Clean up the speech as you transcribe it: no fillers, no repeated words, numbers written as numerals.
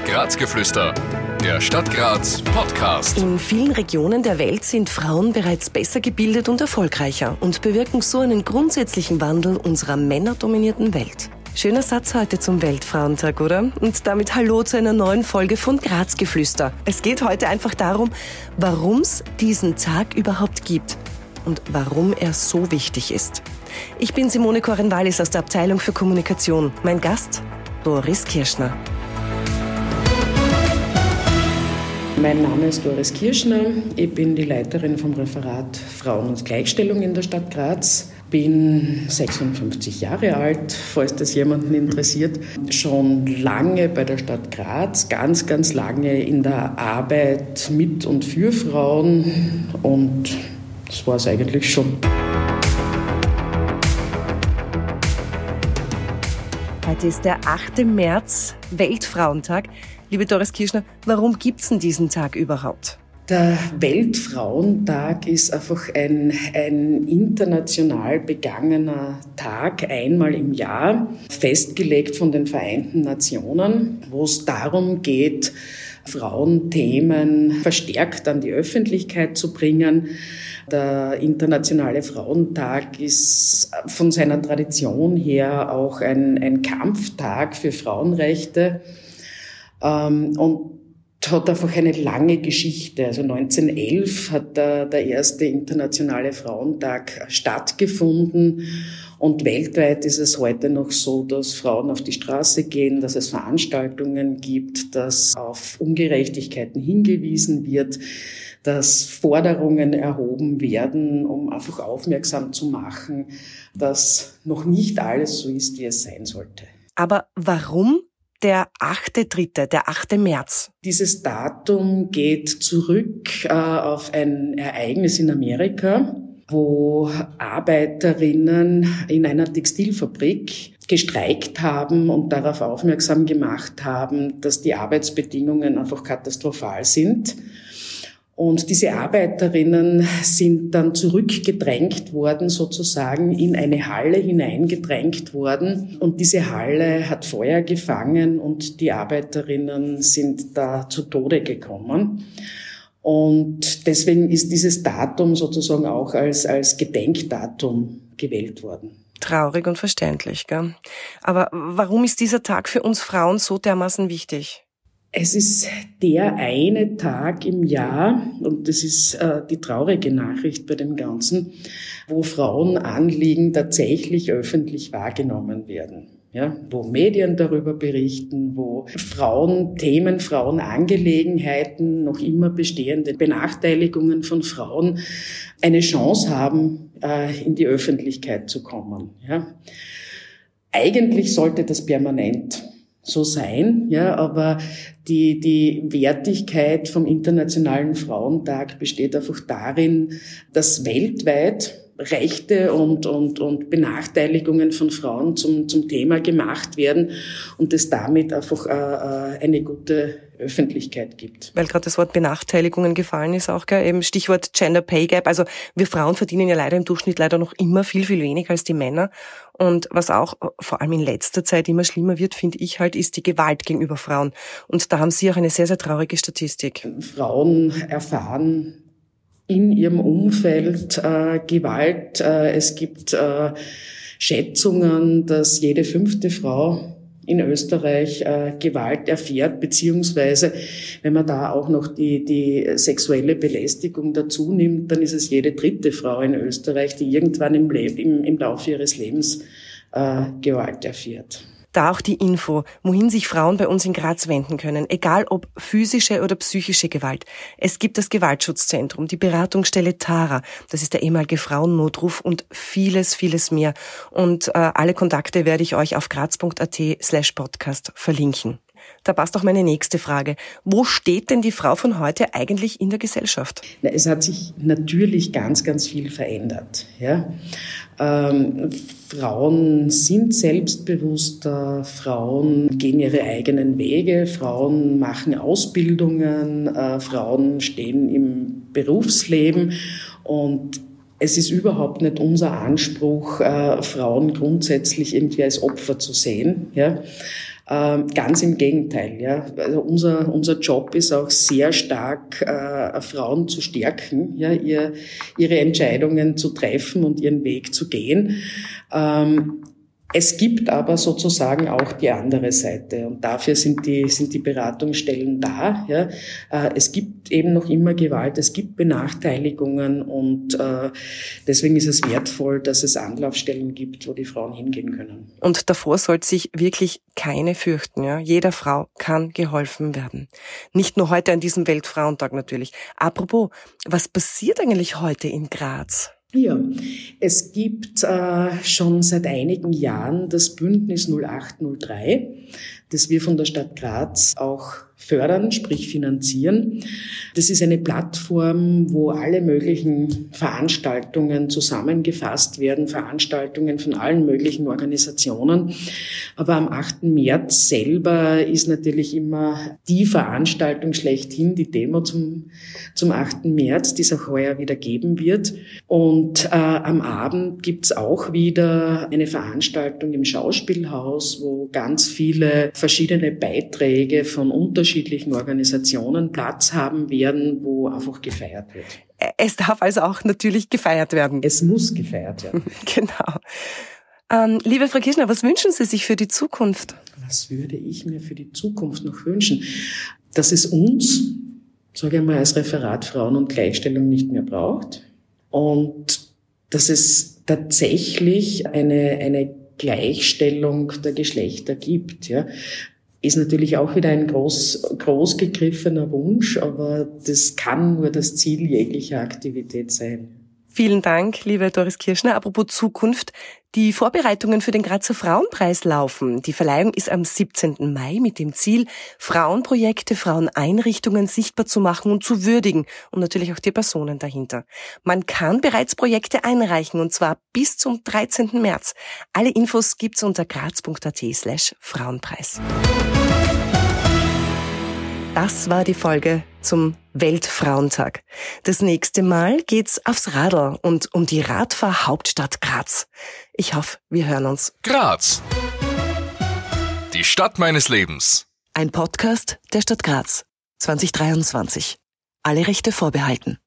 Grazgeflüster, der Stadt Graz Podcast. In vielen Regionen der Welt sind Frauen bereits besser gebildet und erfolgreicher und bewirken so einen grundsätzlichen Wandel unserer männerdominierten Welt. Schöner Satz heute zum Weltfrauentag, oder? Und damit hallo zu einer neuen Folge von Grazgeflüster. Es geht heute einfach darum, warum es diesen Tag überhaupt gibt und warum er so wichtig ist. Ich bin Simone Korenwallis aus der Abteilung für Kommunikation. Mein Gast, Doris Kirschner. Mein Name ist Doris Kirschner. Ich bin die Leiterin vom Referat Frauen und Gleichstellung in der Stadt Graz. Bin 56 Jahre alt, falls das jemanden interessiert. Schon lange bei der Stadt Graz, ganz lange in der Arbeit mit und für Frauen. Und das war es eigentlich schon. Heute ist der 8. März, Weltfrauentag. Liebe Doris Kirschner, warum gibt's denn diesen Tag überhaupt? Der Weltfrauentag ist einfach ein international begangener Tag, einmal im Jahr, festgelegt von den Vereinten Nationen, wo es darum geht, Frauenthemen verstärkt an die Öffentlichkeit zu bringen. Der Internationale Frauentag ist von seiner Tradition her auch ein Kampftag für Frauenrechte und hat einfach eine lange Geschichte. Also 1911 hat der erste Internationale Frauentag stattgefunden und weltweit ist es heute noch so, dass Frauen auf die Straße gehen, dass es Veranstaltungen gibt, dass auf Ungerechtigkeiten hingewiesen wird, dass Forderungen erhoben werden, um einfach aufmerksam zu machen, dass noch nicht alles so ist, wie es sein sollte. Aber warum der 8.3., der 8. März? Dieses Datum geht zurück auf ein Ereignis in Amerika, wo Arbeiterinnen in einer Textilfabrik gestreikt haben und darauf aufmerksam gemacht haben, dass die Arbeitsbedingungen einfach katastrophal sind. Und diese Arbeiterinnen sind dann zurückgedrängt worden, sozusagen in eine Halle hineingedrängt worden. Und diese Halle hat Feuer gefangen und die Arbeiterinnen sind da zu Tode gekommen. Und deswegen ist dieses Datum sozusagen auch als Gedenkdatum gewählt worden. Traurig und verständlich, gell? Aber warum ist dieser Tag für uns Frauen so dermaßen wichtig? Es ist der eine Tag im Jahr, und das ist die traurige Nachricht bei dem Ganzen, wo Frauenanliegen tatsächlich öffentlich wahrgenommen werden. Ja, wo Medien darüber berichten, wo Frauenthemen, Frauenangelegenheiten, noch immer bestehende Benachteiligungen von Frauen eine Chance haben, in die Öffentlichkeit zu kommen. Ja. Eigentlich sollte das permanent so sein, ja, aber die Wertigkeit vom Internationalen Frauentag besteht einfach darin, dass weltweit Rechte und Benachteiligungen von Frauen zum Thema gemacht werden und es damit einfach eine gute Öffentlichkeit gibt. Weil gerade das Wort Benachteiligungen gefallen ist auch, gell? Eben Stichwort Gender Pay Gap. Also wir Frauen verdienen ja leider im Durchschnitt noch immer viel weniger als die Männer. Und was auch vor allem in letzter Zeit immer schlimmer wird, finde ich halt, ist die Gewalt gegenüber Frauen. Und da haben Sie auch eine sehr, sehr traurige Statistik. Frauen erfahren in ihrem Umfeld Gewalt. Es gibt Schätzungen, dass jede 5. Frau in Österreich Gewalt erfährt, beziehungsweise wenn man da auch noch die sexuelle Belästigung dazu nimmt, dann ist es jede 3. Frau in Österreich, die irgendwann im Laufe ihres Lebens Gewalt erfährt. Da auch die Info, wohin sich Frauen bei uns in Graz wenden können, egal ob physische oder psychische Gewalt. Es gibt das Gewaltschutzzentrum, die Beratungsstelle Tara, das ist der ehemalige Frauennotruf und vieles mehr. Und alle Kontakte werde ich euch auf graz.at/podcast verlinken. Da passt auch meine nächste Frage. Wo steht denn die Frau von heute eigentlich in der Gesellschaft? Es hat sich natürlich ganz viel verändert. Ja? Frauen sind selbstbewusster, Frauen gehen ihre eigenen Wege, Frauen machen Ausbildungen, Frauen stehen im Berufsleben und es ist überhaupt nicht unser Anspruch, Frauen grundsätzlich irgendwie als Opfer zu sehen. Ja? Ganz im Gegenteil. Ja. Also unser Job ist auch sehr stark, Frauen zu stärken, ja, ihre Entscheidungen zu treffen und ihren Weg zu gehen. Es gibt aber sozusagen auch die andere Seite und dafür sind die Beratungsstellen da. Ja. Es gibt eben noch immer Gewalt, es gibt Benachteiligungen und deswegen ist es wertvoll, dass es Anlaufstellen gibt, wo die Frauen hingehen können. Und davor sollte sich wirklich keine fürchten. Ja. Jeder Frau kann geholfen werden. Nicht nur heute an diesem Weltfrauentag natürlich. Apropos, was passiert eigentlich heute in Graz? Ja, es gibt schon seit einigen Jahren das Bündnis 0803, das wir von der Stadt Graz auch fördern, sprich finanzieren. Das ist eine Plattform, wo alle möglichen Veranstaltungen zusammengefasst werden, Veranstaltungen von allen möglichen Organisationen. Aber am 8. März selber ist natürlich immer die Veranstaltung schlechthin, die Demo zum 8. März, die es auch heuer wieder geben wird. Und am Abend gibt's auch wieder eine Veranstaltung im Schauspielhaus, wo ganz viele verschiedene Beiträge von unterschiedlichen Organisationen Platz haben werden, wo einfach gefeiert wird. Es darf also auch natürlich gefeiert werden. Es muss gefeiert werden. Genau. Liebe Frau Kirschner, was wünschen Sie sich für die Zukunft? Was würde ich mir für die Zukunft noch wünschen? Dass es uns, sage ich mal, als Referat Frauen und Gleichstellung nicht mehr braucht und dass es tatsächlich eine Gleichstellung der Geschlechter gibt, ja. Ist natürlich auch wieder ein groß gegriffener Wunsch, aber das kann nur das Ziel jeglicher Aktivität sein. Vielen Dank, liebe Doris Kirschner. Apropos Zukunft, die Vorbereitungen für den Grazer Frauenpreis laufen. Die Verleihung ist am 17. Mai mit dem Ziel, Frauenprojekte, Fraueneinrichtungen sichtbar zu machen und zu würdigen und natürlich auch die Personen dahinter. Man kann bereits Projekte einreichen und zwar bis zum 13. März. Alle Infos gibt's unter graz.at/Frauenpreis. Das war die Folge zum Weltfrauentag. Das nächste Mal geht's aufs Radl und um die Radfahrhauptstadt Graz. Ich hoffe, wir hören uns. Graz. Die Stadt meines Lebens. Ein Podcast der Stadt Graz 2023. Alle Rechte vorbehalten.